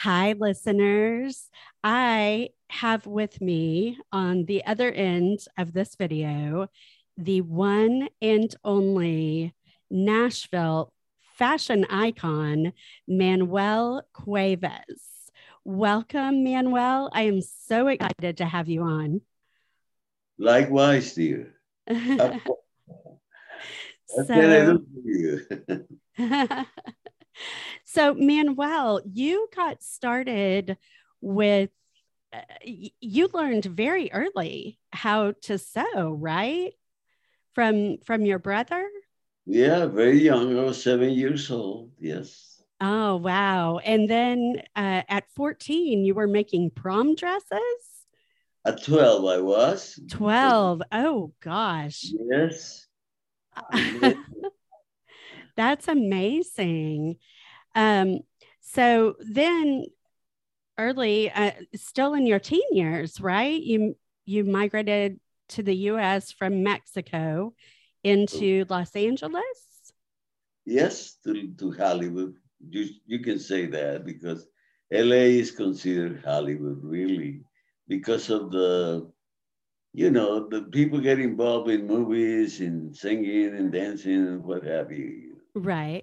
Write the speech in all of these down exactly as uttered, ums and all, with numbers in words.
Hi, listeners. I have with me on the other end of this video the one and only Nashville fashion icon, Manuel Cuevas. Welcome, Manuel. I am so excited to have you on. Likewise, dear. How- What can I do so, for you? so Manuel, you got started with uh, you learned very early how to sew, right? From from your brother? Yeah, very young. I was seven years old. Yes. Oh, wow. And then uh, at fourteen, you were making prom dresses? At twelve, I was. twelve. Oh, gosh. Yes. Yes. That's amazing. Um, so then early, uh, still in your teen years, right? You you migrated to the U S from Mexico into Los Angeles. Yes, to, to Hollywood. You, you can say that because L A is considered Hollywood, really, because of the, you know, the people get involved in movies and singing and dancing and what have you. Right.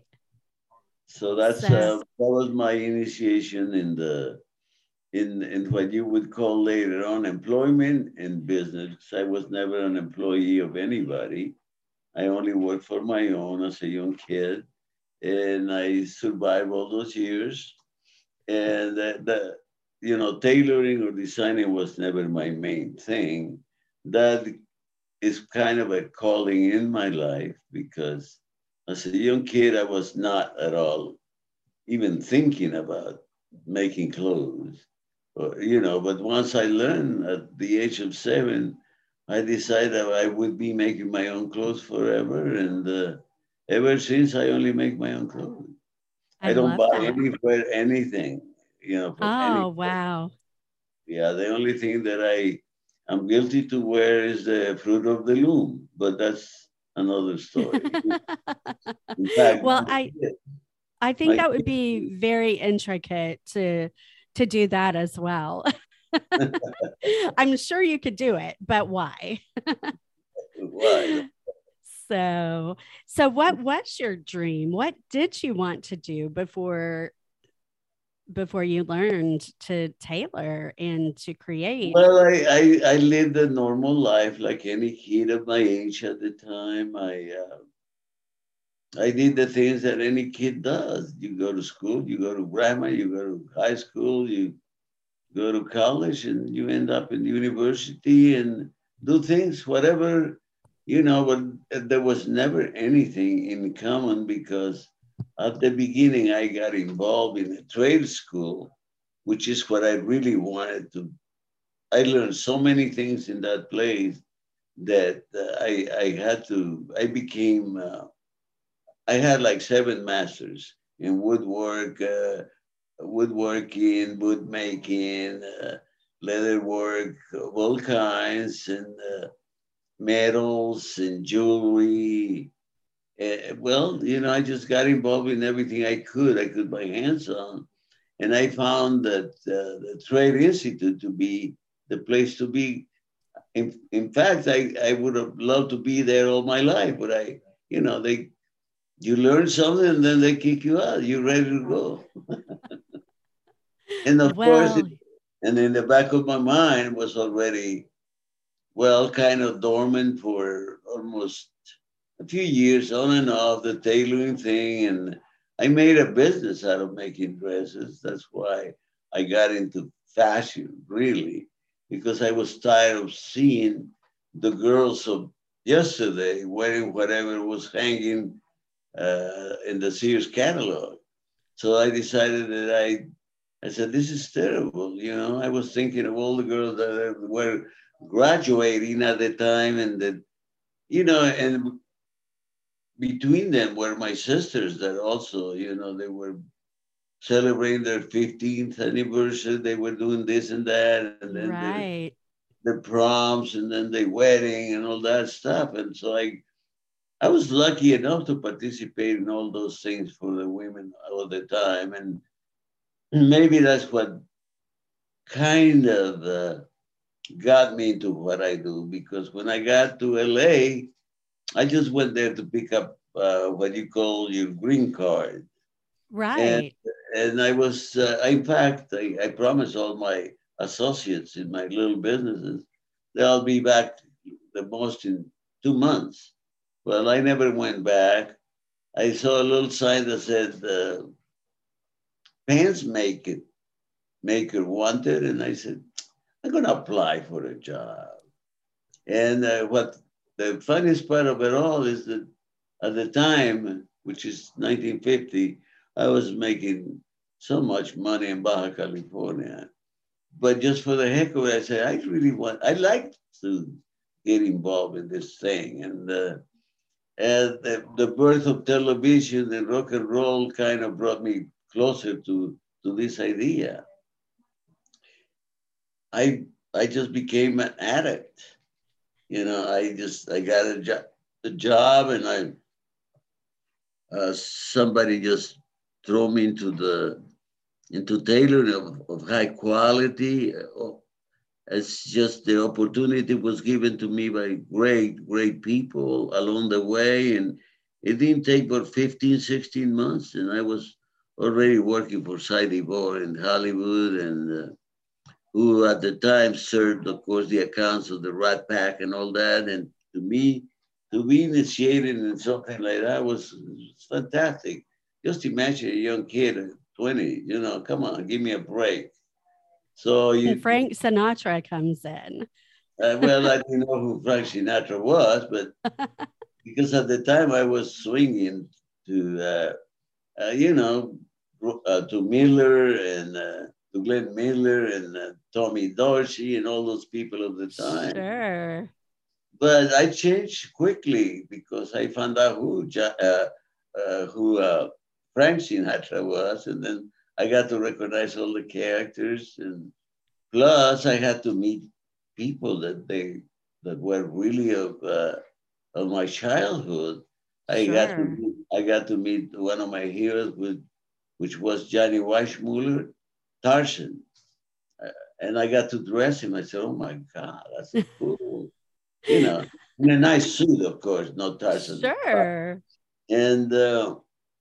So that's So, uh, that was my initiation in the in in what you would call later on employment and business. I was never an employee of anybody. I only worked for my own as a young kid, and I survived all those years. And the, the you know tailoring or designing was never my main thing. That is kind of a calling in my life because as a young kid, I was not at all even thinking about making clothes. Or, you know, but once I learned at the age of seven, I decided I would be making my own clothes forever. And uh, ever since, I only make my own clothes. I I don't love buy that. anywhere anything, you know, from any. Oh, wow. Yeah, the only thing that I am guilty to wear is the fruit of the loom, but that's another story. In fact, Well, my I kid, I think my that would kid, be very intricate to to do that as well. I'm sure you could do it, but why? why? So, so what was your dream? What did you want to do before before you learned to tailor and to create? Well, I, I, I lived a normal life like any kid of my age at the time. I uh, I did the things that any kid does. You go to school, you go to grammar, you go to high school, you go to college, and you end up in university and do things, whatever, you know. But there was never anything in common because at the beginning I got involved in a trade school, which is what I really wanted to. I learned so many things in that place that uh, I I had to. I became. Uh, I had like seven masters in woodwork, uh, woodworking, wood making, uh, leather work of all kinds, and uh, metals and jewelry. Uh, well, you know, I just got involved in everything I could. I could my hands on, and I found that uh, the Trade Institute to be the place to be. In, in fact, I, I would have loved to be there all my life, but I, you know, they you learn something and then they kick you out. You're ready to go. And of course, it, Well, and in the back of my mind was already, well, kind of dormant for almost a few years on and off, the tailoring thing. And I made a business out of making dresses. That's why I got into fashion, really, because I was tired of seeing the girls of yesterday wearing whatever was hanging uh, in the Sears catalog. So I decided that I, I said, this is terrible. You know, I was thinking of all the girls that were graduating at the time, and that, you know, and between them were my sisters that also, you know, they were celebrating their fifteenth anniversary. They were doing this and that, and then the, right. the proms, and then the wedding, and all that stuff. And so I I was lucky enough to participate in all those things for the women all the time. And maybe that's what kind of uh, got me into what I do. Because when I got to L A, I just went there to pick up uh, what you call your green card. And Right. and I was, uh, in fact, I, I promised all my associates in my little businesses that I'll be back the most in two months. Well, I never went back. I saw a little sign that said uh, pants make it maker wanted, and I said, I'm going to apply for a job. And uh, what the funniest part of it all is that at the time, which is nineteen fifty, I was making so much money in Baja California. But just for the heck of it, I said, I really want, I like to get involved in this thing. And, uh, and the, the birth of television and rock and roll kind of brought me closer to, to this idea. I I just became an addict. You know, I just I got a, jo- a job, and I uh, somebody just threw me into the into tailoring of, of high quality. Uh, It's just the opportunity was given to me by great, great people along the way. And it didn't take but fifteen, sixteen months. And I was already working for Cy DeVore in Hollywood, and uh, who at the time served, of course, the accounts of the Rat Pack and all that. And to me, to be initiated in something like that was, was fantastic. Just imagine a young kid at twenty, you know, come on, give me a break. So And you, Frank Sinatra comes in. uh, well, I didn't know who Frank Sinatra was, but because at the time I was swinging to, uh, uh, you know, uh, to Miller and uh, to Glenn Miller and uh, Tommy Dorsey and all those people of the time. Sure. But I changed quickly because I found out who uh, uh, who uh, Frank Sinatra was, and then I got to recognize all the characters, and plus I had to meet people that they that were really of uh, of my childhood. I got to Sure. meet, I got to meet one of my heroes, with, which was Johnny Weissmuller, Tarzan, uh, and I got to dress him. I said, "Oh my God, that's a cool," you know, in a nice suit, of course, not Tarzan. Sure. And uh,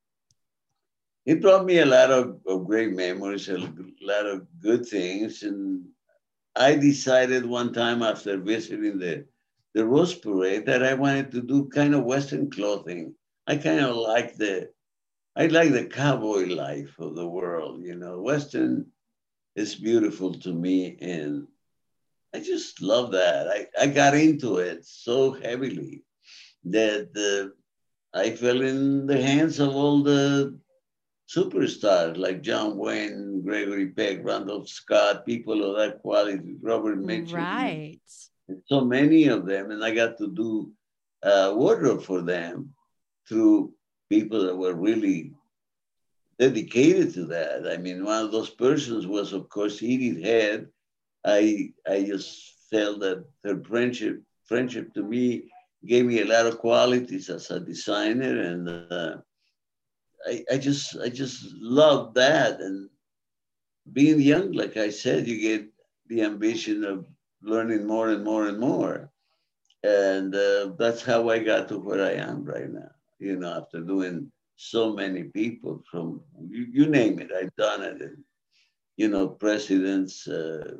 it brought me a lot of, of great memories, a lot of good things. And I decided one time after visiting the, the Rose Parade that I wanted to do kind of Western clothing. I kind of like the, I like the cowboy life of the world, you know. Western is beautiful to me, and I just love that. I, I got into it so heavily that uh, I fell in the hands of all the superstars like John Wayne, Gregory Peck, Randolph Scott, people of that quality, Robert Mitchum, and Right. so many of them. And I got to do uh, wardrobe for them through people that were really dedicated to that. I mean, one of those persons was, of course, Edith Head. I I just felt that her friendship friendship to me gave me a lot of qualities as a designer, and uh, I, I just I just love that. And being young, like I said, you get the ambition of learning more and more and more. And uh, that's how I got to where I am right now. You know, after doing so many people from you, you name it, I've done it. And, you know, presidents, uh,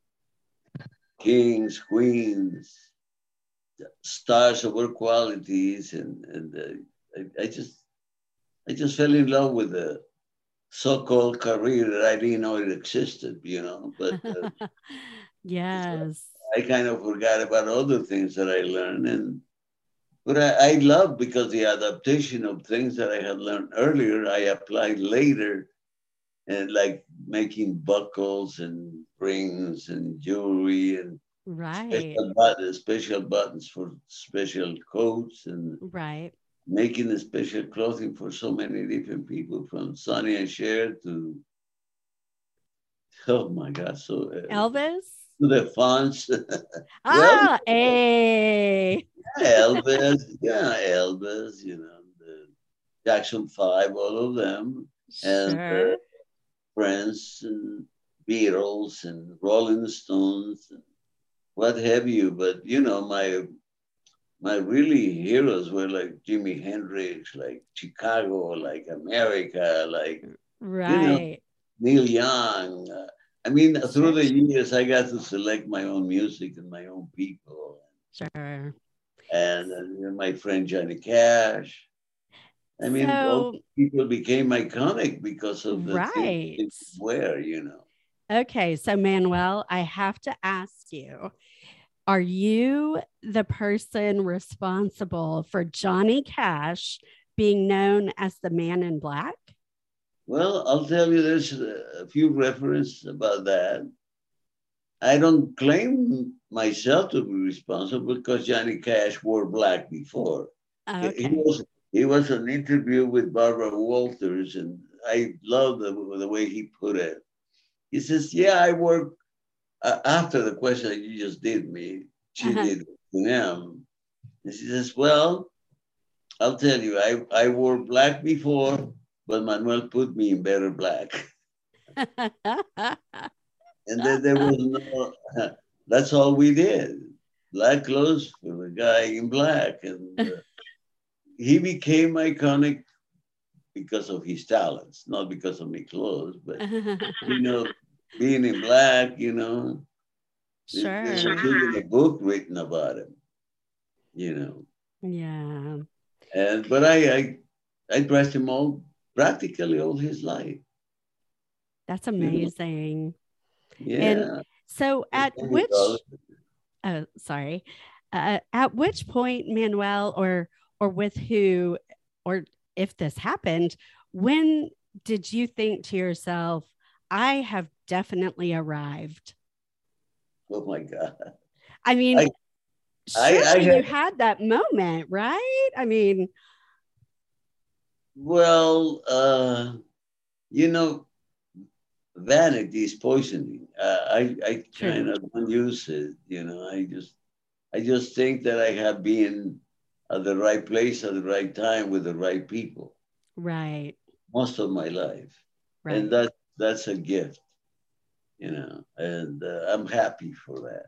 kings, queens, stars of all qualities, and and uh, I, I just I just fell in love with the so-called career that I didn't know it existed. You know, but uh, Yes. I kind of forgot about other things that I learned, and but I, I love because the adaptation of things that I had learned earlier, I applied later, and like making buckles and rings and jewelry and Right. special buttons, special buttons for special coats, and Right. making the special clothing for so many different people, from Sonny and Cher to, oh my God, so uh, Elvis. to the fonts. Well, Ah, hey. yeah, Elvis, yeah, Elvis, you know, the Jackson Five, all of them, and uh, Sure. Prince and Beatles and Rolling Stones and what have you. But you know, my my really heroes were like Jimi Hendrix, like Chicago, like America, like you know Right. Neil Young. Uh, I mean, through Sure. the years, I got to select my own music and my own people, Sure. and, and uh, my friend Johnny Cash. I mean, all So, people became iconic because of the things they right. wear. You know. Okay. So, Manuel, I have to ask you, are you the person responsible for Johnny Cash being known as the Man in Black? Well, I'll tell you, there's a few references about that. I don't claim myself to be responsible because Johnny Cash wore black before. He Okay. was he was an interview with Barbara Walters, and I love the, the way he put it. He says, "Yeah, I wore." Uh, after the question that you just did me, she Uh-huh. did to him. And she says, "Well, I'll tell you, I, I wore black before, but Manuel put me in better black." And then there was no, that's all we did. Black clothes for the guy in black. And uh, he became iconic because of his talents, not because of my clothes, but, you know, being in black, you know, there's Sure. even a book written about him, you know. Yeah. And, but I, I, I dressed him all, practically all his life, That's you know. amazing. And Yeah. so And at then we which go, oh sorry. Uh, at which point, Manuel, or or with who, or if this happened, when did you think to yourself, I have definitely arrived? oh my God. I mean, I, I, I surely you had, had that moment, right? I mean, well, uh, you know, vanity is poisoning. Uh, I, I kind true. of don't use it, you know, I just, I just think that I have been at the right place at the right time with the right people Right. most of my life. And Right. that, that's a gift, you know, and uh, I'm happy for that.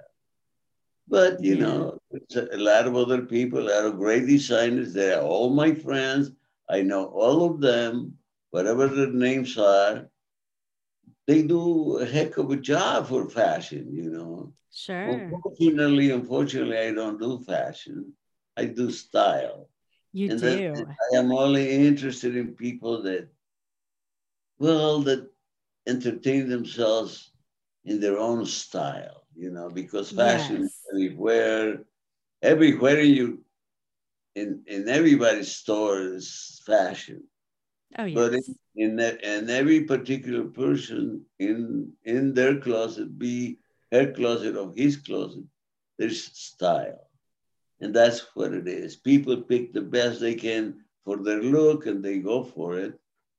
But, you Yeah. know, it's a, a lot of other people, a lot of great designers. They're all my friends. I know all of them, whatever their names are. They do a heck of a job for fashion, you know. Sure. Unfortunately, unfortunately, I don't do fashion. I do style. You And then do. I am only interested in people that, well, that entertain themselves in their own style, you know, because fashion is Yes. everywhere. Everywhere you in in everybody's store is fashion, Oh, but in yes. in, the, in every particular person in in their closet, be her closet or his closet, there's style, and that's what it is. People pick the best they can for their look, and they go for it.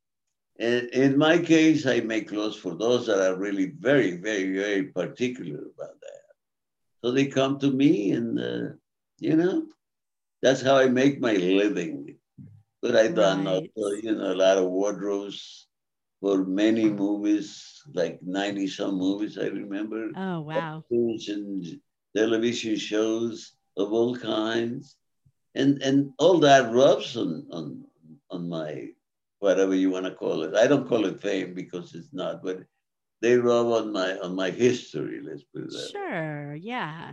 And in my case, I make clothes for those that are really very, very, very particular about that. So they come to me, and uh, you know, that's how I make my living. But I done Right. also, you know, a lot of wardrobes for many movies, like ninety some movies, I remember, Oh, wow. and television shows of all kinds. And and all that rubs on, on, on my, whatever you want to call it. I don't call it fame because it's not, but they rub on my on my history, let's put it that way. Sure. Yeah.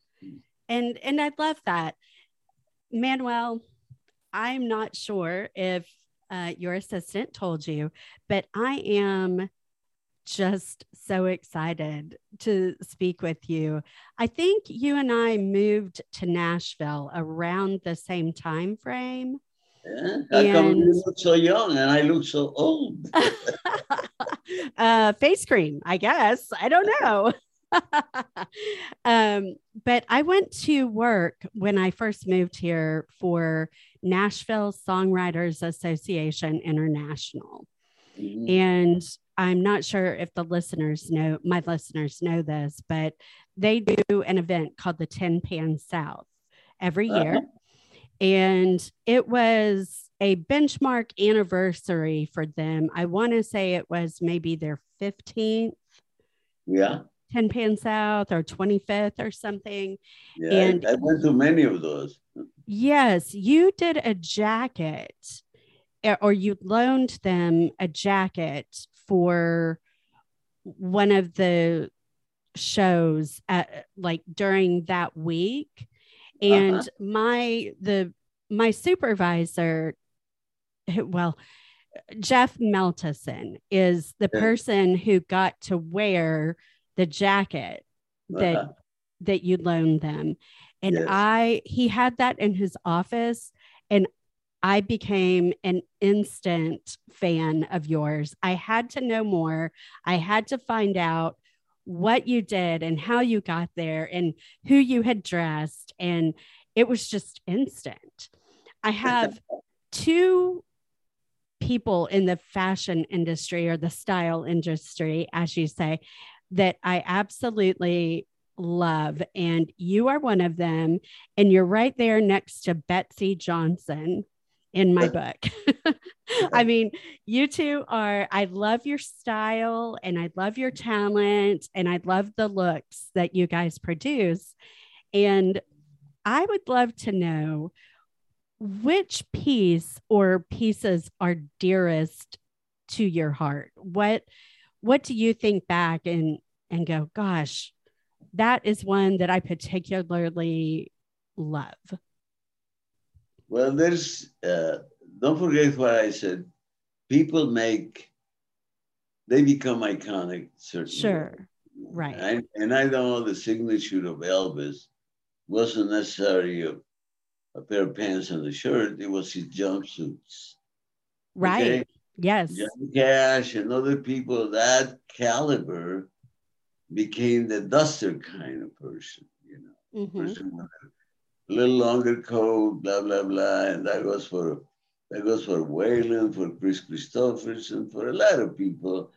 And and I love that. Manuel, I'm not sure if uh, your assistant told you, but I am just so excited to speak with you. I think you and I moved to Nashville around the same time frame. Yeah? How come And you look so young and I look so old? uh, face cream, I guess. I don't know. um, but I went to work when I first moved here for Nashville Songwriters Association International. Mhm. And I'm not sure if the listeners know, my listeners know this, but they do an event called the Tin Pan South every Uh-huh. year. And it was a benchmark anniversary for them. I want to say it was maybe their fifteenth. Yeah. ten Pan South or twenty-fifth or something. Yeah, And I, I went to many of those. yes, you did a jacket or you loaned them a jacket for one of the shows at, like during that week. And Uh-huh. my the my supervisor, well, Jeff Meltison is the Yeah. person who got to wear the jacket that Uh-huh. that you loaned them. And Yes. I he had that in his office, and I became an instant fan of yours. I had to know more. I had to find out what you did and how you got there and who you had dressed. And it was just instant. I have two people in the fashion industry or the style industry, as you say, that I absolutely love. And you are one of them. And you're right there next to Betsey Johnson in my book. I mean, you two are, I love your style and I love your talent and I love the looks that you guys produce. And I would love to know which piece or pieces are dearest to your heart. What what do you think back and and go, gosh, that is one that I particularly love? Well, there's, uh, don't forget what I said. People make, they become iconic, certainly. Sure. Right. I, and I know the signature of Elvis wasn't necessarily a, a pair of pants and a shirt, it was his jumpsuits. Right. Okay? Yes. Johnny Cash and other people of that caliber became the duster kind of person, you know, Mm-hmm. person with a little longer coat, blah, blah, blah. And that goes for that goes for Waylon, for Chris Christopherson, for a lot of people.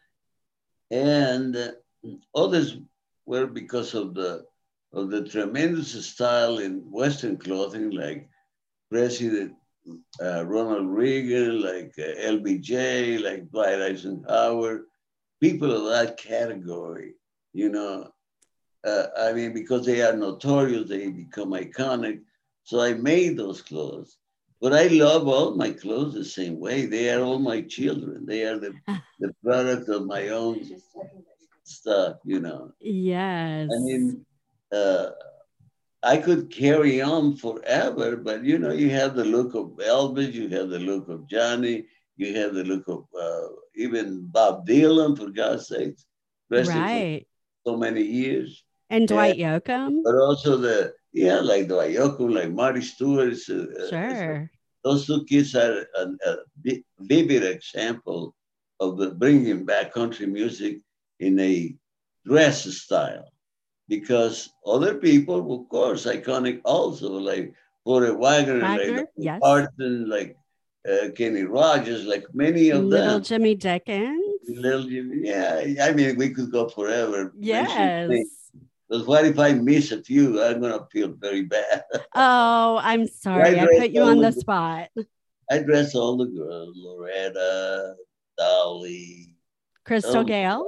And uh, others were because of the of the tremendous style in Western clothing, like President uh, Ronald Reagan, like uh, L B J, like Dwight Eisenhower, people of that category, you know. Uh, I mean, because they are notorious, they become iconic. So I made those clothes. But I love all my clothes the same way. They are all my children. They are the, the product of my own stuff, you know. Yes. I mean, uh, I could carry on forever, but you know, you have the look of Elvis, you have the look of Johnny, you have the look of uh, even Bob Dylan, for God's sakes, rested right. for so many years. And Dwight And, Yoakam. but also the, yeah, like Dwight Yoakam, like Marty Stewart. Uh, sure. those two kids are a, a vivid example of the bringing back country music in a dress style. Because other people, of course, iconic also, like Porter Wagner, Wagner, like yes. Parton, like uh, Kenny Rogers, like many of Little them. Jimmy Dickens. Little Jimmy, yeah. I mean, we could go forever. Yes. Because what if I miss a few? I'm going to feel very bad. Oh, I'm sorry. I, I put you on the, the spot. I dress all the girls, Loretta, Dolly. Crystal oh, Gale.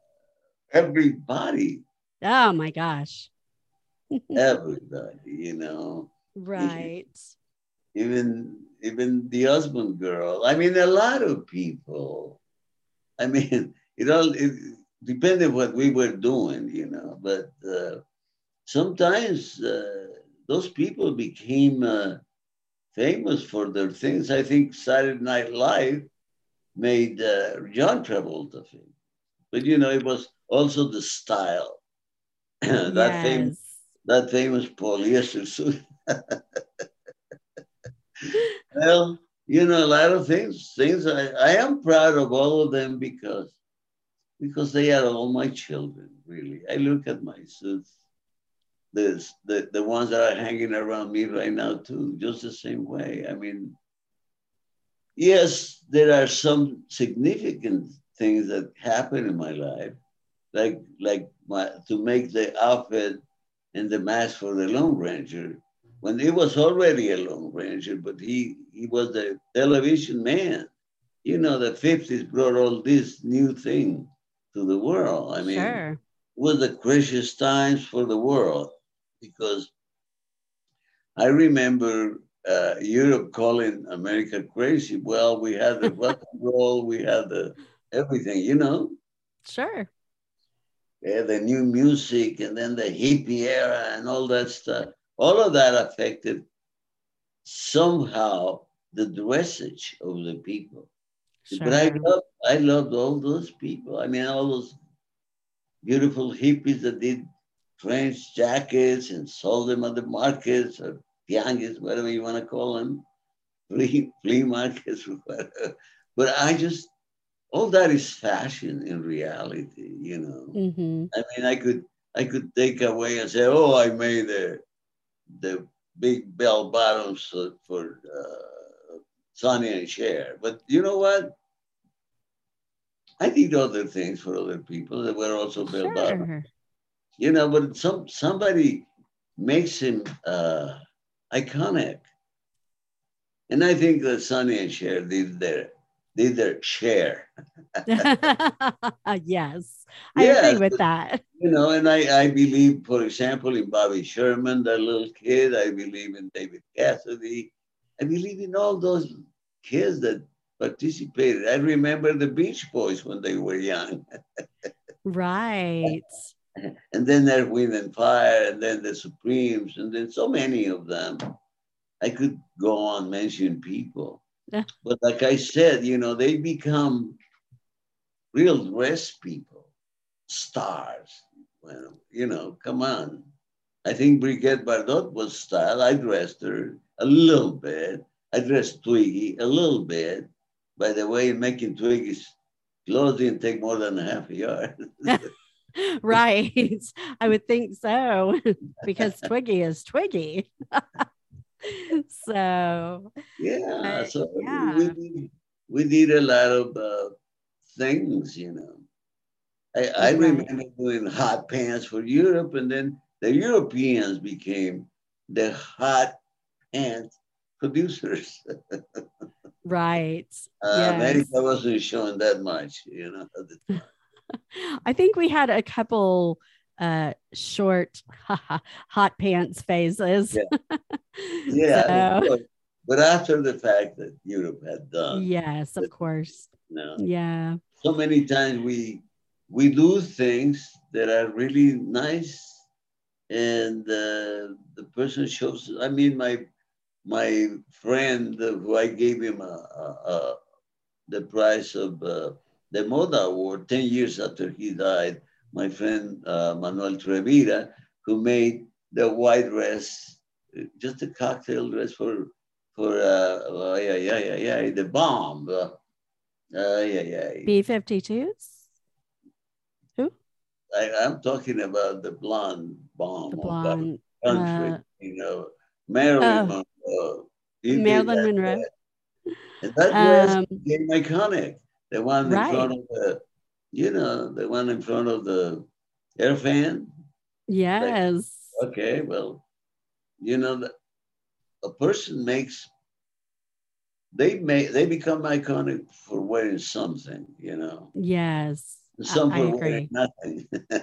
Everybody. Oh my gosh. Everybody, you know. Right. Even even the husband girl. I mean, a lot of people. I mean, it all it depended what we were doing, you know. But uh, sometimes uh, those people became uh, famous for their things. I think Saturday Night Live made uh, John Travolta famous. But you know, it was also the style. that yes. famous that famous polyester suit. Well, you know, a lot of things. Things I, I am proud of all of them because because they are all my children. Really, I look at my suits, the the the ones that are hanging around me right now too, just the same way. I mean, yes, there are some significant things that happen in my life, like like my to make the outfit and the mask for the Lone Ranger. when he was already a Lone Ranger, but he, he was the television man. You know, the fifties brought all this new thing to the world. I mean, Sure. it was the craziest times for the world because I remember uh, Europe calling America crazy. Well, we had the rock and roll, we had the everything, you know, Sure. yeah, the new music and then the hippie era and all that stuff. All of that affected somehow the dressage of the people. But I Sure. love I loved all those people. I mean, all those beautiful hippies that did trench jackets and sold them at the markets or tianguis, whatever you want to call them, flea, flea markets or whatever. But I just all that is fashion in reality, you know. Mm-hmm. I mean, I could I could take away and say, oh, I made the the big bell bottoms for, for uh, Sonny and Cher. But you know what? I did other things for other people that were also bell bottoms. Sure. You know, but some somebody makes him uh, iconic, and I think that Sonny and Cher did their did their share. Yes, I agree Yes, with that. you know, and I, I believe, for example, in Bobby Sherman, that little kid. I believe in David Cassidy. I believe in all those kids that participated. I remember the Beach Boys when they were young. Right. And then there's Wind and Fire, and then the Supremes, and then so many of them. I could go on mentioning people. But like I said, you know, they become real dress people, stars. Well, you know, come on. I think Brigitte Bardot was style. I dressed her a little bit. I dressed Twiggy a little bit. By the way, making Twiggy's clothes didn't take more than a half a yard. Right. I would think so because Twiggy is Twiggy. So, Yeah, but so we yeah. did, we did a lot of uh, things, you know. I, I Right. remember doing hot pants for Europe, and then the Europeans became the hot pants producers. Right. Uh, America Yes. wasn't showing that much, you know, at the time. I think we had a couple uh short hot pants phases. Yeah, yeah, of So, course. But after the fact that Europe had done, yes, of that, course. you know, Yeah. so many times we we do things that are really nice, and uh, the person shows. I mean, my my friend uh, who I gave him a, a, a, the prize of uh, the Moda Award ten years after he died. My friend uh, Manuel Trevira, who made the white dress, uh, just a cocktail dress for for uh, oh, yeah yeah yeah yeah the bomb. Uh, uh, yeah yeah. B fifty-twos? Who? I, I'm talking about the blonde The bomb of our blonde. country. Uh You know, Marilyn oh, Monroe. He did Marilyn that Monroe. dress, and that dress Um, became iconic. The one in right. front of the, you know, the one in front of the air fan. Like, Yes. okay, well, you know, the, a person makes they may they become iconic for wearing something, you know, Yes. I, some I for wearing agree. nothing.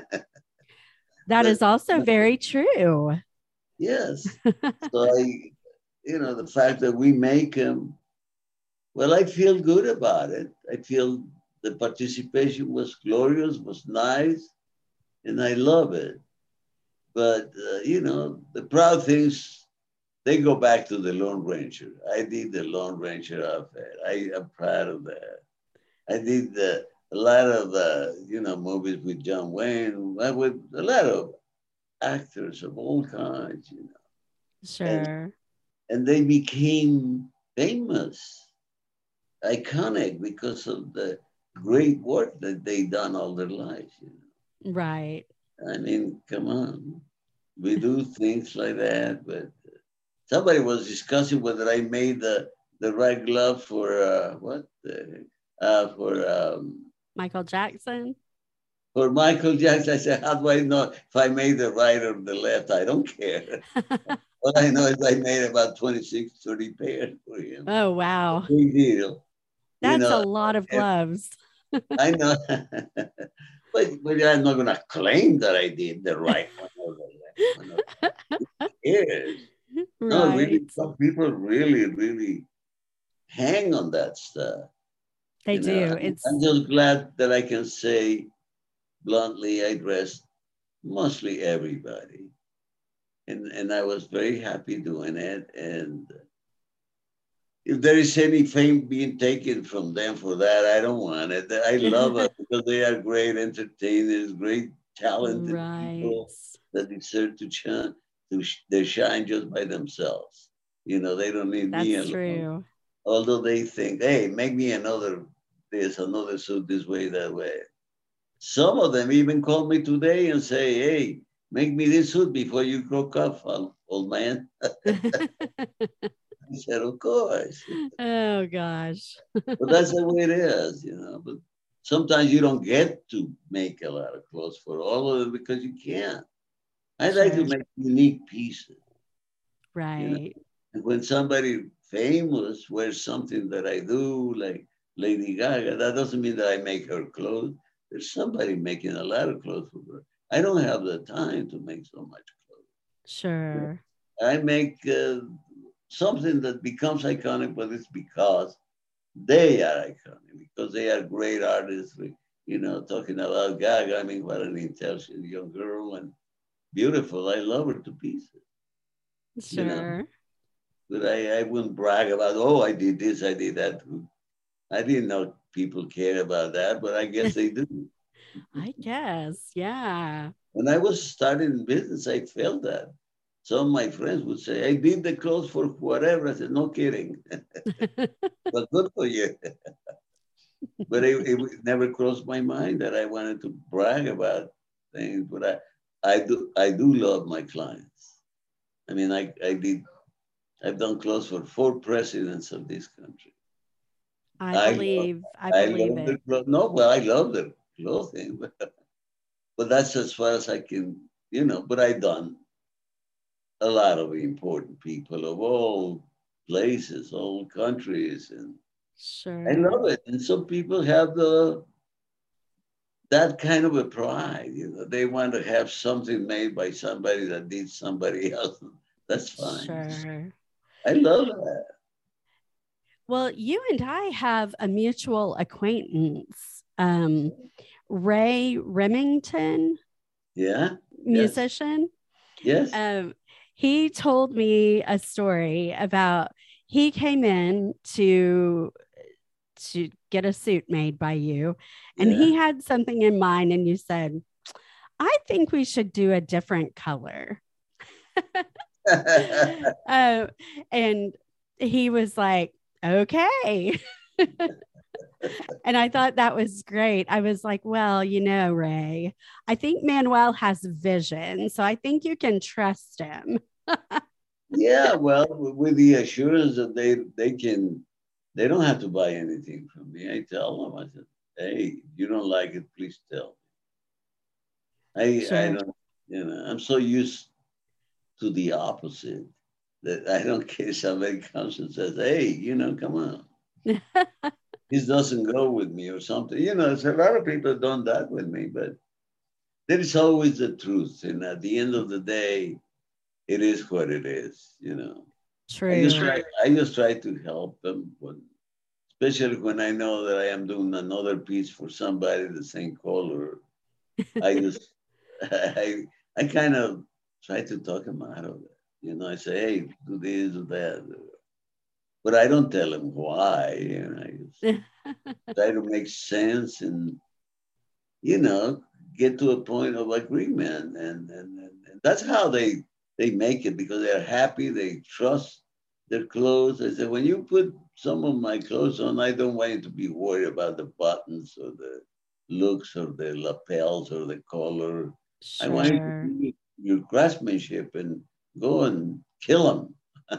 That But is also you know, very true. yes, so I, you know, the fact that we make them, well, I feel good about it. I feel the participation was glorious, was nice, and I love it. But uh, you know, the proud things they go back to the Lone Ranger. I did the Lone Ranger outfit. I am proud of that. I did the, a lot of uh, you know movies with John Wayne, uh, with a lot of actors of all kinds, you know, and Sure. and they became famous, iconic because of the great work that they done all their lives. You Right. know, I mean, come on, we do things like that, but somebody was discussing whether I made the the right glove for uh, what the, uh, for um, Michael Jackson. For Michael Jackson, I said, how do I know if I made the right or the left? I don't care. All I know is I made about twenty-six, thirty pairs for him. Oh, wow. Big deal. You That's a know, lot of gloves. I know. but, but I'm not going to claim that I did the right one or the left one. Who cares? No, really, Right. some people really, really hang on that stuff. They You know, do. I'm, It's I'm just glad that I can say bluntly, I dressed mostly everybody. And, and I was very happy doing it. And if there is any fame being taken from them for that, I don't want it. I love it because they are great entertainers, great talented right. people that deserve to shine, to sh- they shine just by themselves. You know, they don't need me That's alone. true. Although they think, hey, make me another this, another suit this way, that way. Some of them even call me today and say, hey, make me this suit before you croak off, old man. I said, of course. Oh gosh. But that's the way it is, you know. But sometimes you don't get to make a lot of clothes for all of them because you can't. I like to Sure. make unique pieces, you know. Right. And when somebody famous wears something that I do, like Lady Gaga, that doesn't mean that I make her clothes. There's somebody making a lot of clothes for her. I don't have the time to make so much clothes. Sure. I make uh, something that becomes iconic, but it's because they are iconic, because they are great artists. You know, talking about Gaga, I mean, what an intelligent young girl and beautiful. I love her to pieces, you know. Sure. But I, I wouldn't brag about, oh, I did this, I did that. I didn't know people care about that, but I guess they do. I guess. Yeah. When I was starting business, I felt that. Some of my friends would say, I did the clothes for whatever. I said, no kidding. But good for you. But it, it never crossed my mind that I wanted to brag about things. But I, I do I do love my clients. I mean, I, I did I've done clothes for four presidents of this country. I I love believe. I I believe love their it. clothes. No, well, I love their clothing, but, but that's as far as I can, you know. But I done a lot of important people of all places, all countries, and I Sure. love it. And some people have the that kind of a pride, you know. They want to have something made by somebody that did somebody else. That's fine. Sure. I love that. Well, you and I have a mutual acquaintance, um, Ray Remington, Yeah. Yes. musician. Yes. Um, he told me a story about he came in to to get a suit made by you, and Yeah. he had something in mind, and you said, "I think we should do a different color." uh, and he was like, "Okay." And I thought that was great. I was like, well, you know, Ray, I think Manuel has vision. So I think you can trust him. Yeah. Well, with the assurance that they they can, they don't have to buy anything from me. I tell them, I said, hey, if you don't like it, please tell me. I I Sure. don't, you know, I'm so used to the opposite that I don't care if somebody comes and says, hey, you know, come on. This doesn't go with me or something. You know, so a lot of people have done that with me, but there is always the truth. And at the end of the day, it is what it is, you know. I just True. try I just try to help them when, especially when I know that I am doing another piece for somebody the same color. I just I I kind of try to talk them out of it. You know, I say, hey, do this, do that. But I don't tell them why. You know, I just try to make sense and, you know, get to a point of agreement. And, and, and, and that's how they they make it because they're happy, they trust their clothes. I said, when you put some of my clothes on, I don't want you to be worried about the buttons or the looks or the lapels or the color. I want you to Sure. do your craftsmanship and go and kill them.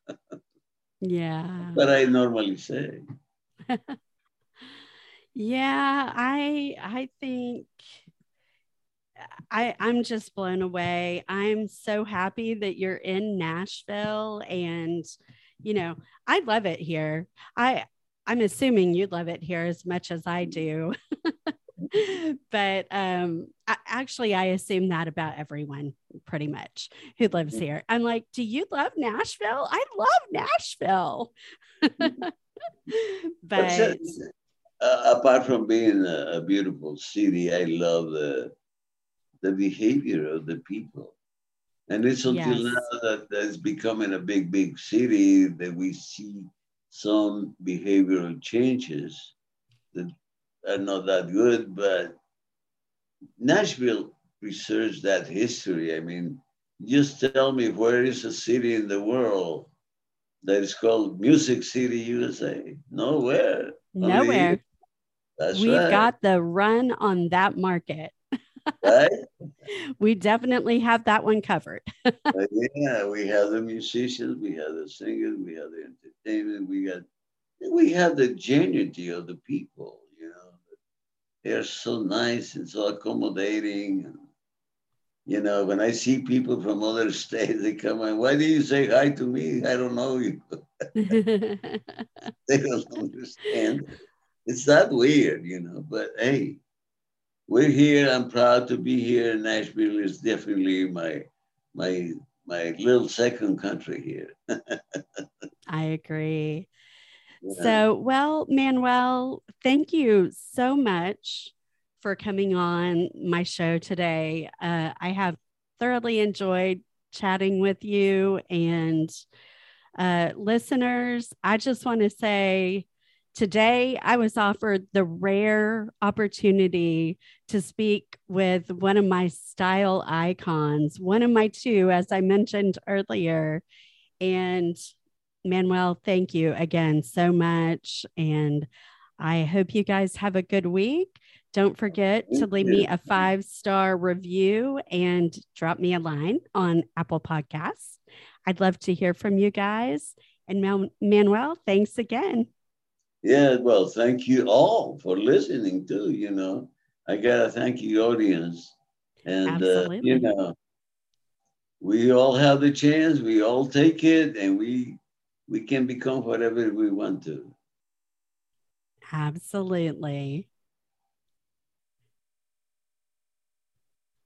Yeah. But I normally say. Yeah, I I think I, I'm just blown away. I'm so happy that you're in Nashville, and you know, I love it here. I I'm assuming you love it here as much as I do. But um I, actually I assume that about everyone pretty much who lives here. I'm like, do you love Nashville? I love Nashville. But so, But uh, apart from being a, a beautiful city, I love the the behavior of the people. And it's until yes. now that that's becoming a big, big city that we see some behavioral changes that are not that good. But Nashville preserves that history. I mean, just tell me where is a city in the world that is called Music City, U S A? Nowhere. Only here. Nowhere. That's We've right. got the run on that market. Right? We definitely have that one covered. But yeah, we have the musicians, we have the singers, we have the entertainment, we got we have the genuinity of the people, you know. They're so nice and so accommodating. And, you know, when I see people from other states, they come in, why do you say hi to me? I don't know you. They don't understand. It's that weird, you know. But hey, we're here. I'm proud to be here. Nashville is definitely my my my little second country here. I agree. Yeah. So, well, Manuel, thank you so much for coming on my show today. Uh, I have thoroughly enjoyed chatting with you. And uh, listeners, I just want to say today I was offered the rare opportunity to speak with one of my style icons, one of my two, as I mentioned earlier. And Manuel, thank you again so much. And I hope you guys have a good week. Don't forget to Thank leave me you. a five star review and drop me a line on Apple Podcasts. I'd love to hear from you guys. And Man- Manuel, thanks again. Yeah, well, thank you all for listening too. You know, I gotta thank you, audience, and uh, you Absolutely. know, we all have the chance. We all take it, and we we can become whatever we want to. Absolutely.